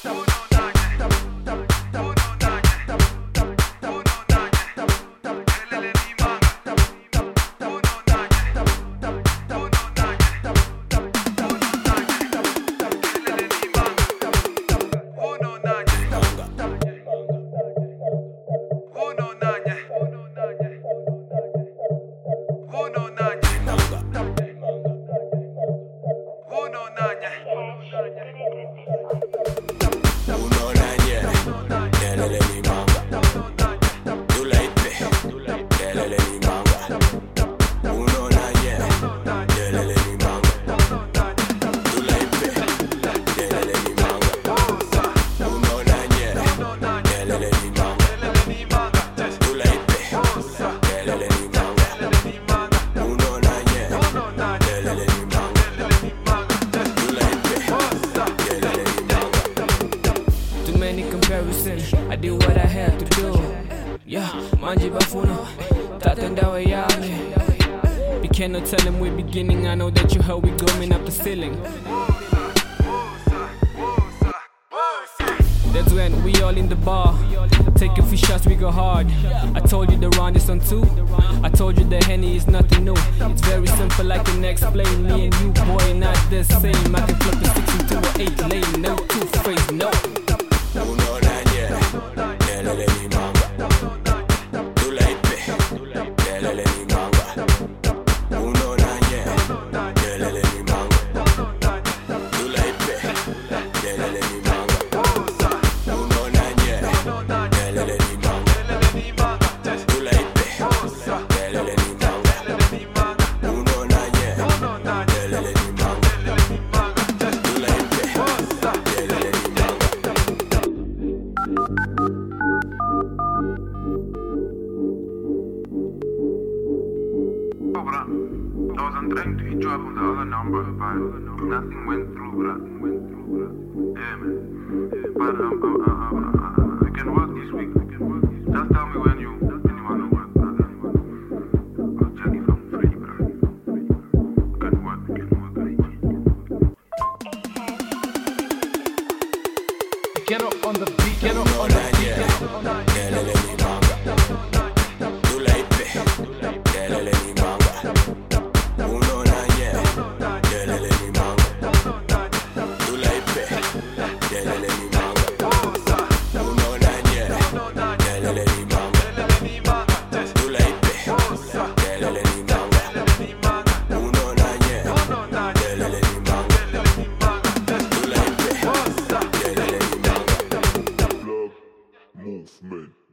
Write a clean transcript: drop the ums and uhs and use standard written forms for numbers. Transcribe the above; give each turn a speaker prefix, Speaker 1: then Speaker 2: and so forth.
Speaker 1: I did what I had to do. Yeah, manji bafuno, tatendawe yale. We cannot tell them we're beginning. I know that you heard we going up the ceiling. That's when we all in the bar, take a few shots, we go hard. I told you the round is on 2. I told you the Henny is nothing new. It's very simple, I can explain. Me and you, boy, not the same. I can flip a 6 into an 8 lane. No two-face, no.
Speaker 2: I was on trying to hit you up on the other number, but nothing went through, bruh. Yeah, man. But I can work this week. Just tell me when you wanna work, brother. I'll check if I'm free, bruh. Can work.
Speaker 1: Get up on the beat, get up on the beat.
Speaker 3: Movement.